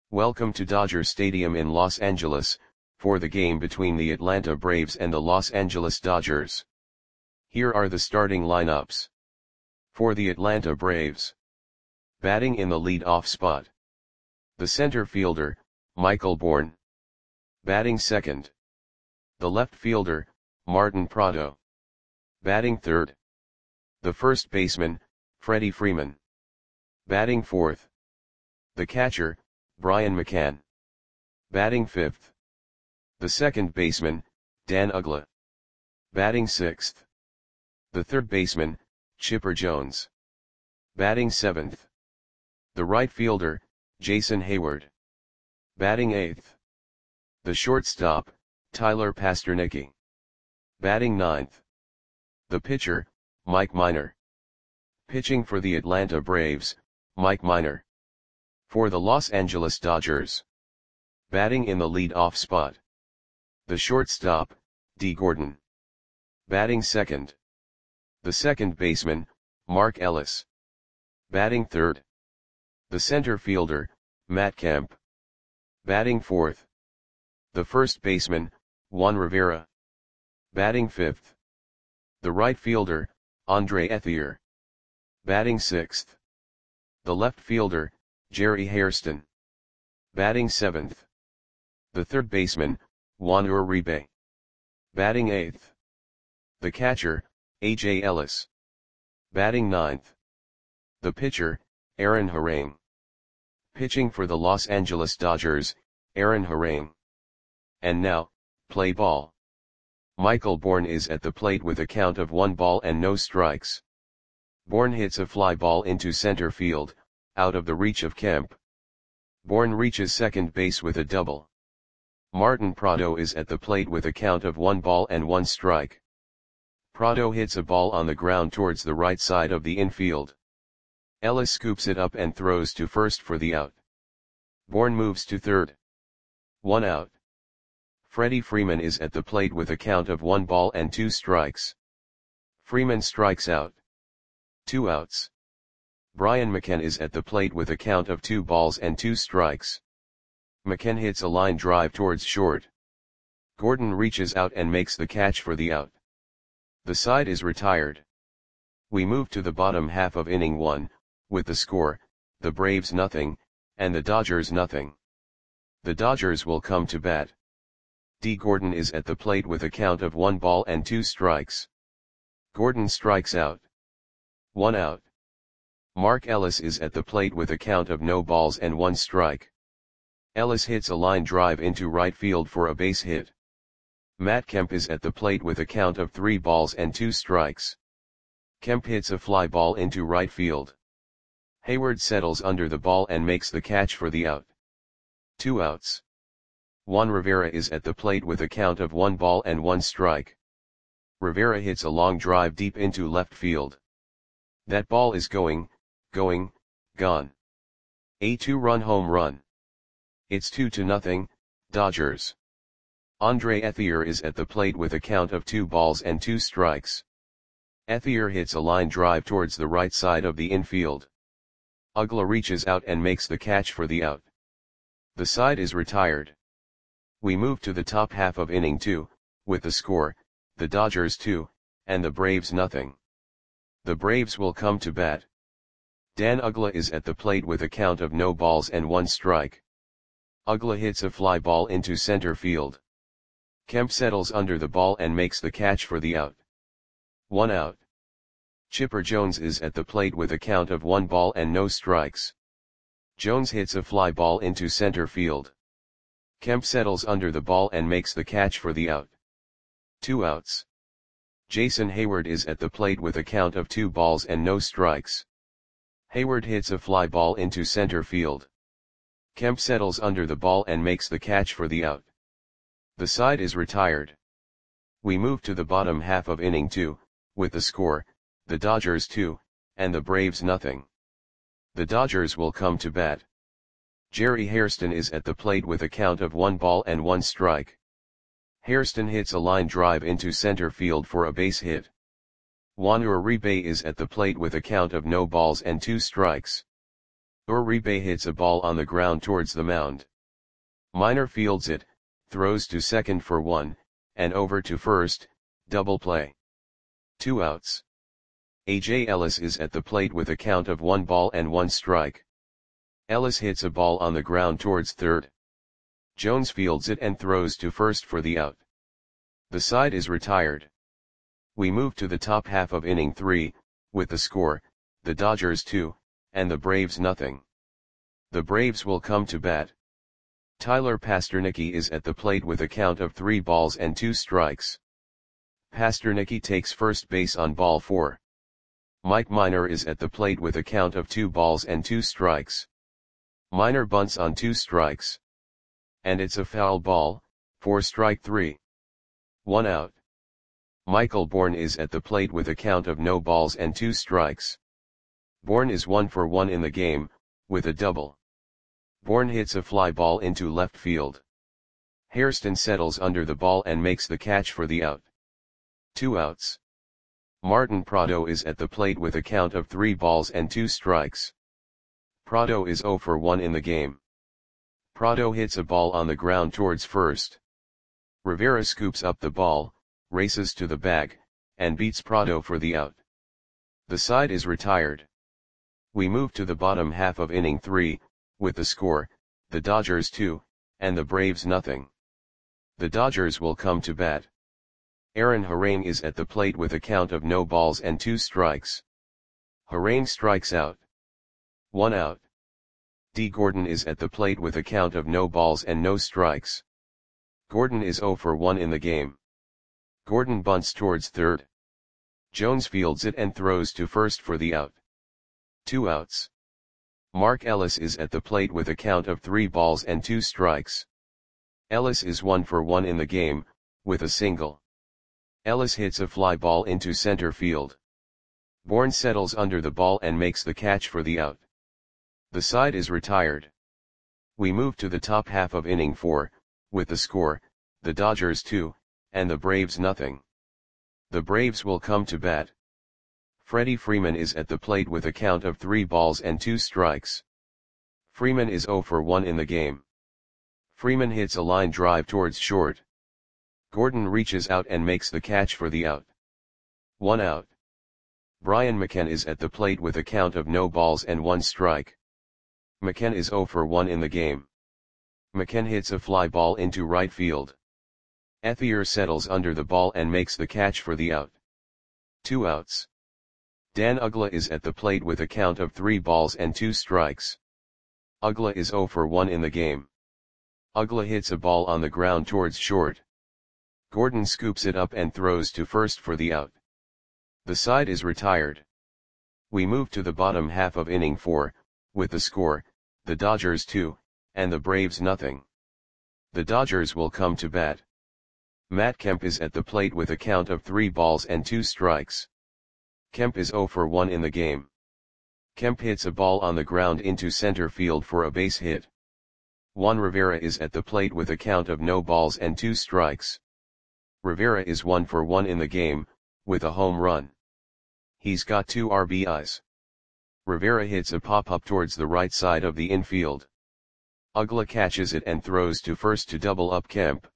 Welcome to Dodger Stadium in Los Angeles, for the game between the Atlanta Braves and the Los Angeles Dodgers. Here are the starting lineups. For the Atlanta Braves. Batting in the lead-off spot. The center fielder, Michael Bourn. Batting second. The left fielder, Martin Prado. Batting third. The first baseman, Freddie Freeman. Batting fourth. The catcher, Brian McCann. Batting fifth. The second baseman, Dan Uggla. Batting sixth. The third baseman, Chipper Jones. Batting seventh. The right fielder, Jason Heyward. Batting eighth. The shortstop, Tyler Pastornicky. Batting ninth. The pitcher, Mike Minor. Pitching for the Atlanta Braves, Mike Minor. For the Los Angeles Dodgers. Batting in the lead-off spot. The shortstop, Dee Gordon. Batting second. The second baseman, Mark Ellis. Batting third. The center fielder, Matt Kemp. Batting fourth. The first baseman, Juan Rivera. Batting fifth. The right fielder, Andre Ethier. Batting sixth. The left fielder, Jerry Hairston. Batting seventh. The third baseman, Juan Uribe. Batting eighth. The catcher, A.J. Ellis. Batting ninth. The pitcher, Aaron Harang. Pitching for the Los Angeles Dodgers, Aaron Harang. And now, play ball. Michael Bourn is at the plate with a count of 1 ball and no strikes. Bourn hits a fly ball into center field, out of the reach of Kemp. Bourn reaches second base with a double. Martin Prado is at the plate with a count of 1 ball and 1 strike. Prado hits a ball on the ground towards the right side of the infield. Ellis scoops it up and throws to first for the out. Bourn moves to third. 1 out. Freddie Freeman is at the plate with a count of 1 ball and 2 strikes. Freeman strikes out. 2 outs. Brian McCann is at the plate with a count of 2 balls and 2 strikes. McCann hits a line drive towards short. Gordon reaches out and makes the catch for the out. The side is retired. We move to the bottom half of inning 1, with the score, the Braves nothing, and the Dodgers nothing. The Dodgers will come to bat. Dee Gordon is at the plate with a count of 1 ball and 2 strikes. Gordon strikes out. 1 out. Mark Ellis is at the plate with a count of no balls and 1 strike. Ellis hits a line drive into right field for a base hit. Matt Kemp is at the plate with a count of 3 balls and 2 strikes. Kemp hits a fly ball into right field. Heyward settles under the ball and makes the catch for the out. 2 outs. Juan Rivera is at the plate with a count of 1 ball and 1 strike. Rivera hits a long drive deep into left field. That ball is gone. A 2-run home run. It's 2-0, Dodgers. Andre Ethier is at the plate with a count of 2 balls and 2 strikes. Ethier hits a line drive towards the right side of the infield. Uggla reaches out and makes the catch for the out. The side is retired. We move to the top half of inning 2, with the score, the Dodgers 2, and the Braves nothing. The Braves will come to bat. Dan Uggla is at the plate with a count of no balls and 1 strike. Uggla hits a fly ball into center field. Kemp settles under the ball and makes the catch for the out. 1 out. Chipper Jones is at the plate with a count of 1 ball and no strikes. Jones hits a fly ball into center field. Kemp settles under the ball and makes the catch for the out. 2 outs. Jason Heyward is at the plate with a count of 2 balls and no strikes. Heyward hits a fly ball into center field. Kemp settles under the ball and makes the catch for the out. The side is retired. We move to the bottom half of inning 2, with the score, the Dodgers 2, and the Braves nothing. The Dodgers will come to bat. Jerry Hairston is at the plate with a count of 1 ball and 1 strike. Hairston hits a line drive into center field for a base hit. Juan Uribe is at the plate with a count of no balls and 2 strikes. Uribe hits a ball on the ground towards the mound. Minor fields it, throws to second for 1, and over to first, double play. 2 outs. A.J. Ellis is at the plate with a count of 1 ball and 1 strike. Ellis hits a ball on the ground towards third. Jones fields it and throws to first for the out. The side is retired. We move to the top half of inning 3, with the score, the Dodgers 2, and the Braves nothing. The Braves will come to bat. Tyler Pastornicky is at the plate with a count of 3 balls and 2 strikes. Pastornicky takes first base on ball 4. Mike Minor is at the plate with a count of 2 balls and 2 strikes. Minor bunts on 2 strikes. And it's a foul ball, for strike 3. 1 out. Michael Bourne is at the plate with a count of no balls and 2 strikes. Bourne is 1 for 1 in the game, with a double. Bourne hits a fly ball into left field. Hairston settles under the ball and makes the catch for the out. 2 outs. Martin Prado is at the plate with a count of 3 balls and 2 strikes. Prado is 0 for 1 in the game. Prado hits a ball on the ground towards first. Rivera scoops up the ball, races to the bag, and beats Prado for the out. The side is retired. We move to the bottom half of inning 3, with the score, the Dodgers 2, and the Braves nothing. The Dodgers will come to bat. Aaron Harang is at the plate with a count of no balls and 2 strikes. Harang strikes out. 1 out. D. Gordon is at the plate with a count of no balls and no strikes. Gordon is 0 for 1 in the game. Gordon bunts towards third. Jones fields it and throws to first for the out. 2 outs. Mark Ellis is at the plate with a count of 3 balls and 2 strikes. Ellis is 1 for 1 in the game, with a single. Ellis hits a fly ball into center field. Bourne settles under the ball and makes the catch for the out. The side is retired. We move to the top half of inning 4, with the score, the Dodgers 2, and the Braves nothing. The Braves will come to bat. Freddie Freeman is at the plate with a count of 3 balls and 2 strikes. Freeman is 0 for 1 in the game. Freeman hits a line drive towards short. Gordon reaches out and makes the catch for the out. 1 out. Brian McKenna is at the plate with a count of no balls and 1 strike. McKenna is 0 for 1 in the game. McKenna hits a fly ball into right field. Ethier settles under the ball and makes the catch for the out. 2 outs. Dan Uggla is at the plate with a count of 3 balls and 2 strikes. Uggla is 0 for 1 in the game. Uggla hits a ball on the ground towards short. Gordon scoops it up and throws to first for the out. The side is retired. We move to the bottom half of inning 4, with the score, the Dodgers 2, and the Braves nothing. The Dodgers will come to bat. Matt Kemp is at the plate with a count of 3 balls and 2 strikes. Kemp is 0 for 1 in the game. Kemp hits a ball on the ground into center field for a base hit. Juan Rivera is at the plate with a count of no balls and 2 strikes. Rivera is 1 for 1 in the game, with a home run. He's got 2 RBIs. Rivera hits a pop-up towards the right side of the infield. Uggla catches it and throws to first to double up Kemp.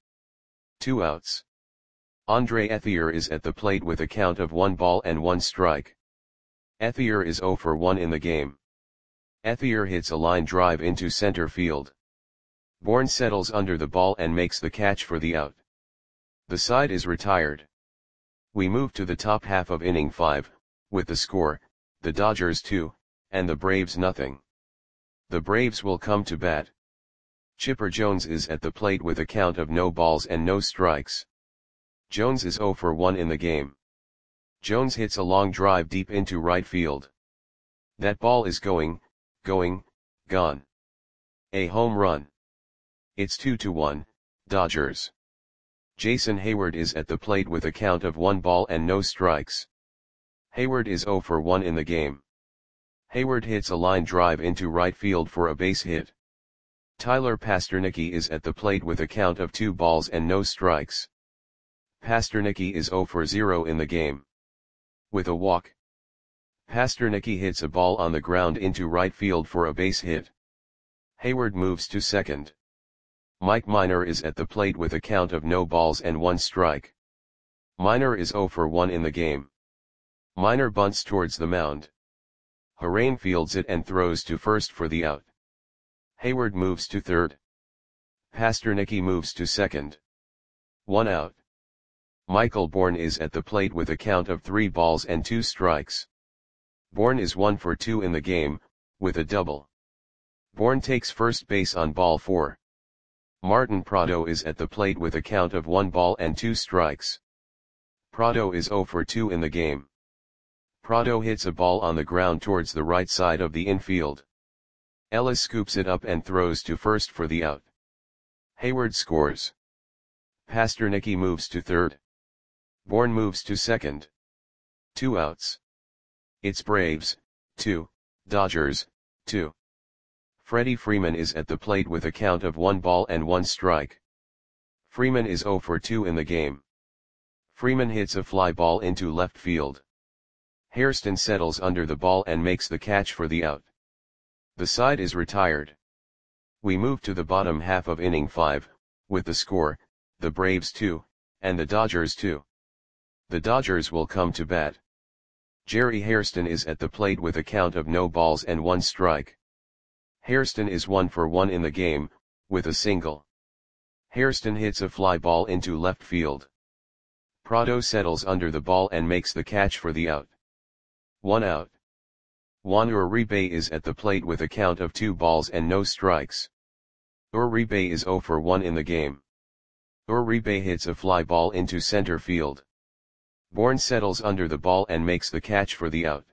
2 outs. Andre Ethier is at the plate with a count of 1 ball and 1 strike. Ethier is 0 for 1 in the game. Ethier hits a line drive into center field. Bourne settles under the ball and makes the catch for the out. The side is retired. We move to the top half of inning 5, with the score, the Dodgers 2, and the Braves nothing. The Braves will come to bat. Chipper Jones is at the plate with a count of no balls and no strikes. Jones is 0 for 1 in the game. Jones hits a long drive deep into right field. That ball is gone. A home run. It's 2-1, Dodgers. Jason Hayward is at the plate with a count of 1 ball and no strikes. Hayward is 0 for 1 in the game. Hayward hits a line drive into right field for a base hit. Tyler Pastornicky is at the plate with a count of 2 balls and no strikes. Pastornicky is 0 for 0 in the game. With a walk. Pasternaky hits a ball on the ground into right field for a base hit. Hayward moves to second. Mike Minor is at the plate with a count of no balls and 1 strike. Minor is 0 for 1 in the game. Minor bunts towards the mound. Harain fields it and throws to first for the out. Hayward moves to third. Pasternaky moves to second. 1 out. Michael Bourne is at the plate with a count of 3 balls and 2 strikes. Bourne is 1 for 2 in the game, with a double. Bourne takes first base on ball 4. Martin Prado is at the plate with a count of 1 ball and 2 strikes. Prado is 0 for 2 in the game. Prado hits a ball on the ground towards the right side of the infield. Ellis scoops it up and throws to first for the out. Hayward scores. Pasternaky moves to third. Bourne moves to second. 2 outs. It's Braves, 2, Dodgers, 2. Freddie Freeman is at the plate with a count of 1 ball and 1 strike. Freeman is 0 for 2 in the game. Freeman hits a fly ball into left field. Hairston settles under the ball and makes the catch for the out. The side is retired. We move to the bottom half of inning 5, with the score, the Braves 2, and the Dodgers 2. The Dodgers will come to bat. Jerry Hairston is at the plate with a count of no balls and 1 strike. Hairston is 1 for 1 in the game, with a single. Hairston hits a fly ball into left field. Prado settles under the ball and makes the catch for the out. 1 out. Juan Uribe is at the plate with a count of 2 balls and no strikes. Uribe is 0 for 1 in the game. Uribe hits a fly ball into center field. Bourne settles under the ball and makes the catch for the out.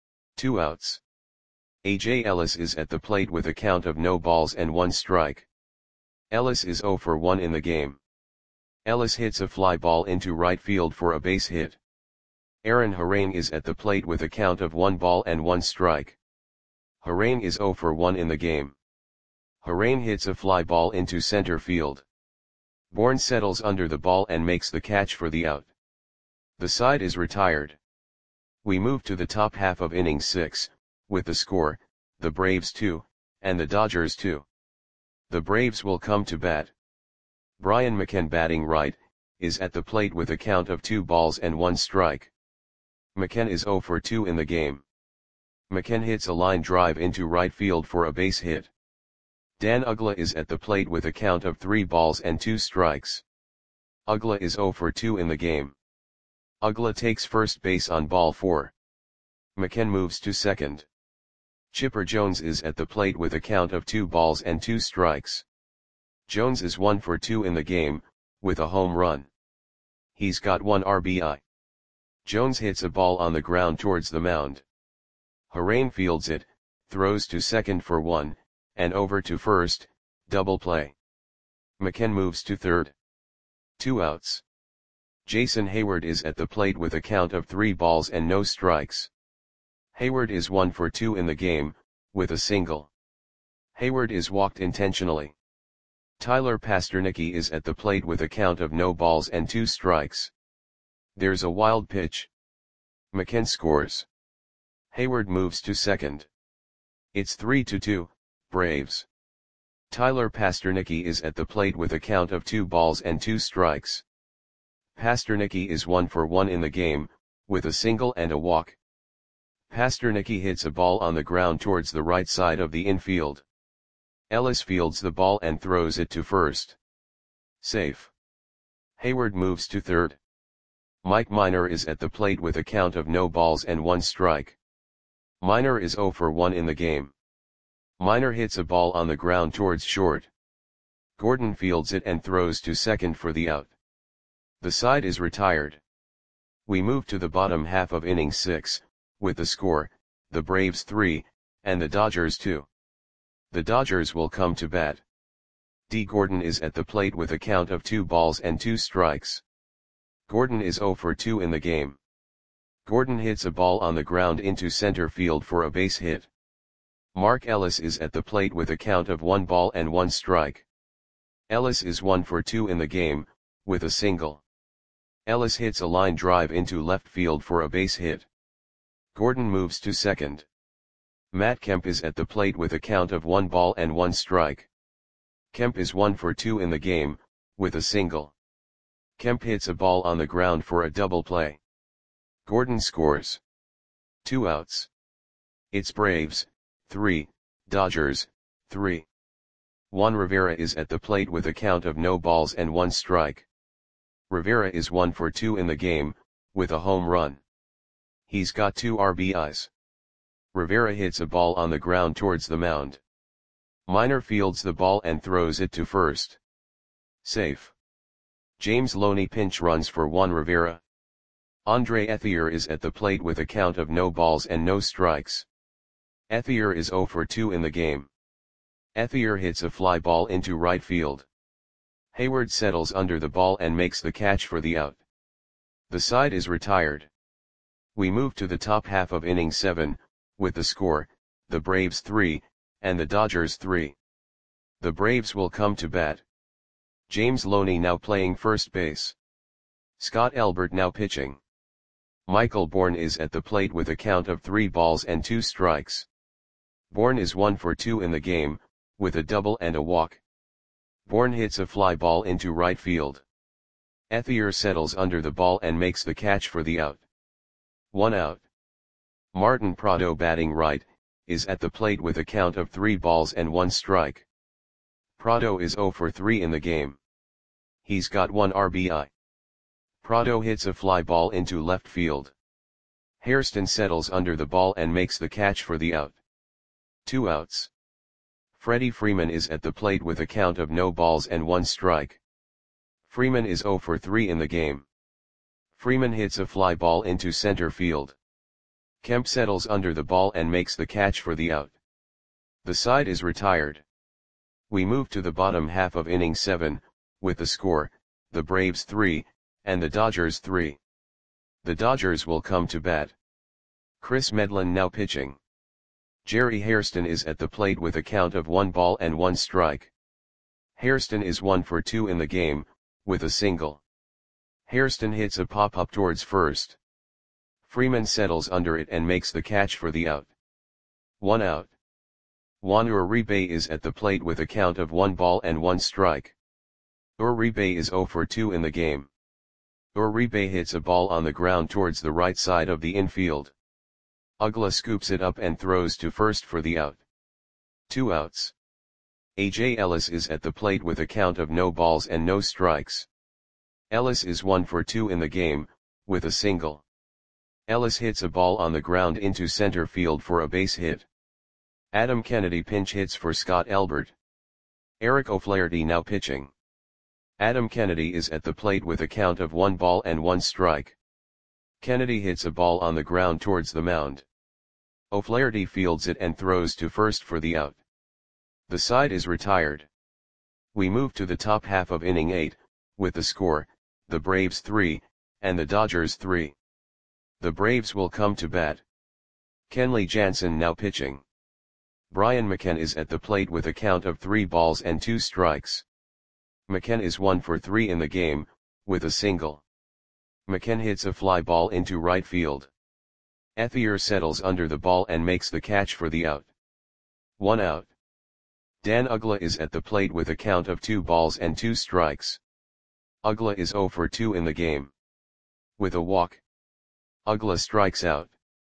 2 outs. A.J. Ellis is at the plate with a count of no balls and 1 strike. Ellis is 0 for 1 in the game. Ellis hits a fly ball into right field for a base hit. Aaron Harain is at the plate with a count of 1 ball and 1 strike. Harain is 0 for 1 in the game. Harain hits a fly ball into center field. Bourne settles under the ball and makes the catch for the out. The side is retired. We move to the top half of inning 6, with the score, the Braves 2, and the Dodgers 2. The Braves will come to bat. Brian McCann, batting right, is at the plate with a count of 2 balls and 1 strike. McCann is 0 for 2 in the game. McCann hits a line drive into right field for a base hit. Dan Uggla is at the plate with a count of 3 balls and 2 strikes. Uggla is 0 for 2 in the game. Uggla takes first base on ball 4. McCann moves to second. Chipper Jones is at the plate with a count of 2 balls and 2 strikes. Jones is 1 for 2 in the game, with a home run. He's got 1 RBI. Jones hits a ball on the ground towards the mound. Harain fields it, throws to second for 1, and over to first, double play. McCann moves to third. 2 outs. Jason Hayward is at the plate with a count of 3 balls and no strikes. Hayward is 1 for 2 in the game, with a single. Hayward is walked intentionally. Tyler Pasternaky is at the plate with a count of no balls and 2 strikes. There's a wild pitch. McCann scores. Hayward moves to second. It's 3-2, Braves. Tyler Pasternaky is at the plate with a count of 2 balls and 2 strikes. Pasternaky is 1 for 1 in the game, with a single and a walk. Pasternaky hits a ball on the ground towards the right side of the infield. Ellis fields the ball and throws it to first. Safe. Hayward moves to third. Mike Minor is at the plate with a count of no balls and 1 strike. Minor is 0 for 1 in the game. Minor hits a ball on the ground towards short. Gordon fields it and throws to second for the out. The side is retired. We move to the bottom half of inning 6, with the score, the Braves 3, and the Dodgers 2. The Dodgers will come to bat. D. Gordon is at the plate with a count of 2 balls and 2 strikes. Gordon is 0 for 2 in the game. Gordon hits a ball on the ground into center field for a base hit. Mark Ellis is at the plate with a count of 1 ball and 1 strike. Ellis is 1 for 2 in the game, with a single. Ellis hits a line drive into left field for a base hit. Gordon moves to second. Matt Kemp is at the plate with a count of 1 ball and 1 strike. Kemp is 1 for 2 in the game, with a single. Kemp hits a ball on the ground for a double play. Gordon scores. 2 outs. It's Braves, 3, Dodgers, 3. Juan Rivera is at the plate with a count of no balls and 1 strike. Rivera is 1 for 2 in the game, with a home run. He's got 2 RBIs. Rivera hits a ball on the ground towards the mound. Minor fields the ball and throws it to first. Safe. James Loney pinch runs for Juan Rivera. Andre Ethier is at the plate with a count of no balls and no strikes. Ethier is 0 for 2 in the game. Ethier hits a fly ball into right field. Hayward settles under the ball and makes the catch for the out. The side is retired. We move to the top half of inning 7, with the score, the Braves 3, and the Dodgers 3. The Braves will come to bat. James Loney now playing first base. Scott Elbert now pitching. Michael Bourne is at the plate with a count of 3 balls and 2 strikes. Bourne is 1 for 2 in the game, with a double and a walk. Bourne hits a fly ball into right field. Ethier settles under the ball and makes the catch for the out. 1 out. Martin Prado batting right, is at the plate with a count of 3 balls and 1 strike. Prado is 0 for 3 in the game. He's got 1 RBI. Prado hits a fly ball into left field. Hairston settles under the ball and makes the catch for the out. 2 outs. Freddie Freeman is at the plate with a count of no balls and 1 strike. Freeman is 0 for 3 in the game. Freeman hits a fly ball into center field. Kemp settles under the ball and makes the catch for the out. The side is retired. We move to the bottom half of inning 7, with the score, the Braves 3, and the Dodgers 3. The Dodgers will come to bat. Chris Medlin now pitching. Jerry Hairston is at the plate with a count of 1 ball and 1 strike. Hairston is 1 for 2 in the game, with a single. Hairston hits a pop-up towards first. Freeman settles under it and makes the catch for the out. 1 out. Juan Uribe is at the plate with a count of 1 ball and 1 strike. Uribe is 0 for 2 in the game. Uribe hits a ball on the ground towards the right side of the infield. Uggla scoops it up and throws to first for the out. 2 outs. A.J. Ellis is at the plate with a count of no balls and no strikes. Ellis is 1 for 2 in the game, with a single. Ellis hits a ball on the ground into center field for a base hit. Adam Kennedy pinch hits for Scott Elbert. Eric O'Flaherty now pitching. Adam Kennedy is at the plate with a count of 1 ball and 1 strike. Kennedy hits a ball on the ground towards the mound. O'Flaherty fields it and throws to first for the out. The side is retired. We move to the top half of inning 8, with the score, the Braves 3, and the Dodgers 3. The Braves will come to bat. Kenley Jansen now pitching. Brian McCann is at the plate with a count of 3 balls and 2 strikes. McCann is 1 for 3 in the game, with a single. McCann hits a fly ball into right field. Ethier settles under the ball and makes the catch for the out. 1 out. Dan Uggla is at the plate with a count of 2 balls and 2 strikes. Uggla is 0 for 2 in the game. With a walk. Uggla strikes out.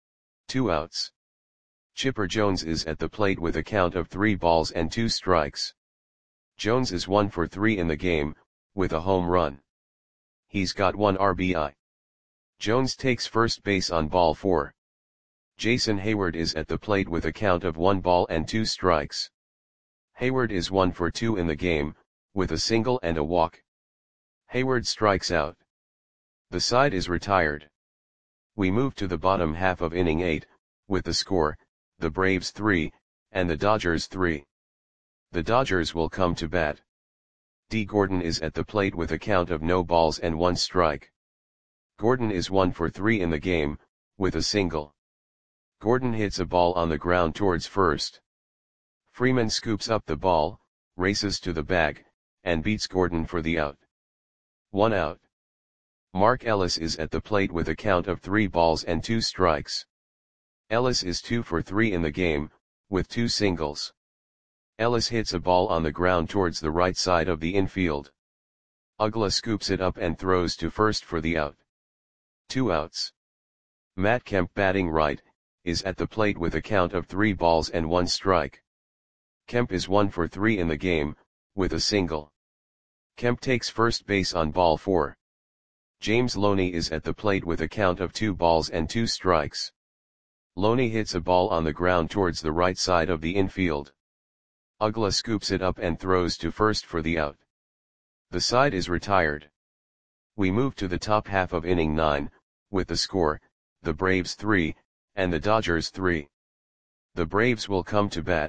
2 outs. Chipper Jones is at the plate with a count of 3 balls and 2 strikes. Jones is 1 for 3 in the game, with a home run. He's got 1 RBI. Jones takes first base on ball 4. Jason Hayward is at the plate with a count of 1 ball and 2 strikes. Hayward is 1 for 2 in the game, with a single and a walk. Hayward strikes out. The side is retired. We move to the bottom half of inning 8, with the score, the Braves 3, and the Dodgers 3. The Dodgers will come to bat. D. Gordon is at the plate with a count of no balls and 1 strike. Gordon is 1 for 3 in the game, with a single. Gordon hits a ball on the ground towards first. Freeman scoops up the ball, races to the bag, and beats Gordon for the out. 1 out. Mark Ellis is at the plate with a count of 3 balls and 2 strikes. Ellis is 2 for 3 in the game, with 2 singles. Ellis hits a ball on the ground towards the right side of the infield. Uggla scoops it up and throws to first for the out. 2 outs. Matt Kemp, batting right, is at the plate with a count of 3 balls and 1 strike. Kemp is 1 for 3 in the game, with a single. Kemp takes first base on ball 4. James Loney is at the plate with a count of 2 balls and 2 strikes. Loney hits a ball on the ground towards the right side of the infield. Uggla scoops it up and throws to first for the out. The side is retired. We move to the top half of inning 9, with the score, the Braves 3, and the Dodgers 3. The Braves will come to bat.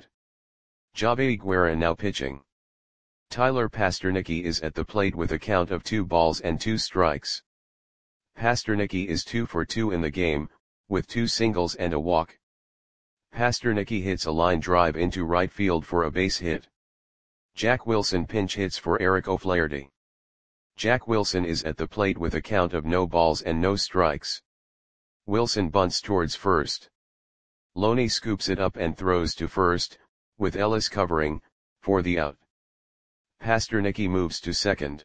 Javi Guerra now pitching. Tyler Pastornicky is at the plate with a count of 2 balls and 2 strikes. Pastornicky is 2 for 2 in the game, with 2 singles and a walk. Pastornicky hits a line drive into right field for a base hit. Jack Wilson pinch hits for Eric O'Flaherty. Jack Wilson is at the plate with a count of no balls and no strikes. Wilson bunts towards first. Loney scoops it up and throws to first, with Ellis covering, for the out. Pastornicky moves to second.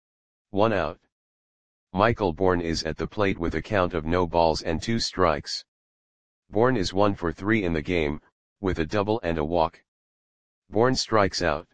1 out. Michael Bourne is at the plate with a count of no balls and 2 strikes. Bourne is 1 for 3 in the game, with a double and a walk. Bourne strikes out.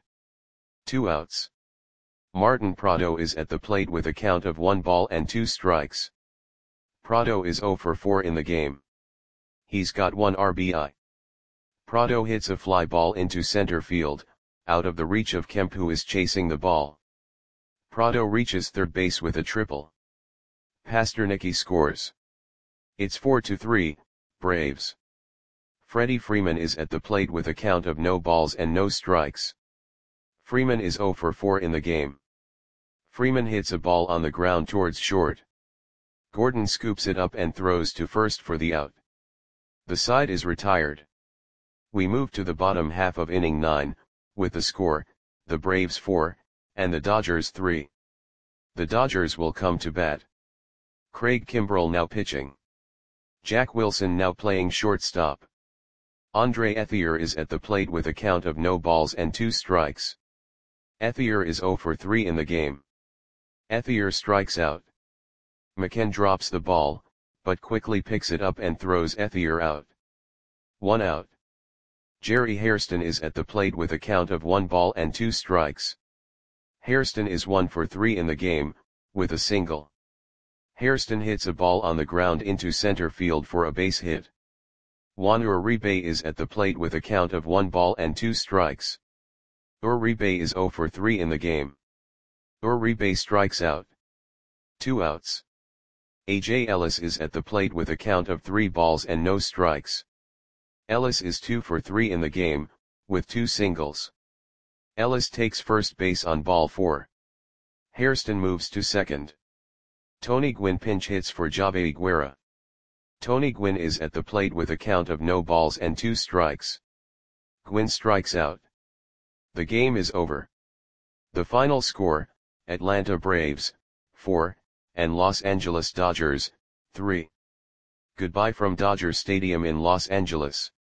2 outs. Martin Prado is at the plate with a count of 1 ball and 2 strikes. Prado is 0 for 4 in the game. He's got 1 RBI. Prado hits a fly ball into center field, out of the reach of Kemp, who is chasing the ball. Prado reaches third base with a triple. Pastornicky scores. It's 4-3, Braves. Freddie Freeman is at the plate with a count of no balls and no strikes. Freeman is 0 for 4 in the game. Freeman hits a ball on the ground towards short. Gordon scoops it up and throws to first for the out. The side is retired. We move to the bottom half of inning 9, with the score, the Braves 4, and the Dodgers 3. The Dodgers will come to bat. Craig Kimbrell now pitching. Jack Wilson now playing shortstop. Andre Ethier is at the plate with a count of no balls and 2 strikes. Ethier is 0 for 3 in the game. Ethier strikes out. McKen drops the ball, but quickly picks it up and throws Ethier out. 1 out. Jerry Hairston is at the plate with a count of 1 ball and 2 strikes. Hairston is 1 for 3 in the game, with a single. Hairston hits a ball on the ground into center field for a base hit. Juan Uribe is at the plate with a count of 1 ball and 2 strikes. Uribe is 0 for 3 in the game. Uribe strikes out. 2 outs. A.J. Ellis is at the plate with a count of 3 balls and no strikes. Ellis is 2 for 3 in the game, with 2 singles. Ellis takes first base on ball 4. Hairston moves to second. Tony Gwynn pinch hits for Javi Guerra. Tony Gwynn is at the plate with a count of no balls and 2 strikes. Gwynn strikes out. The game is over. The final score, Atlanta Braves, 4, and Los Angeles Dodgers, 3. Goodbye from Dodger Stadium in Los Angeles.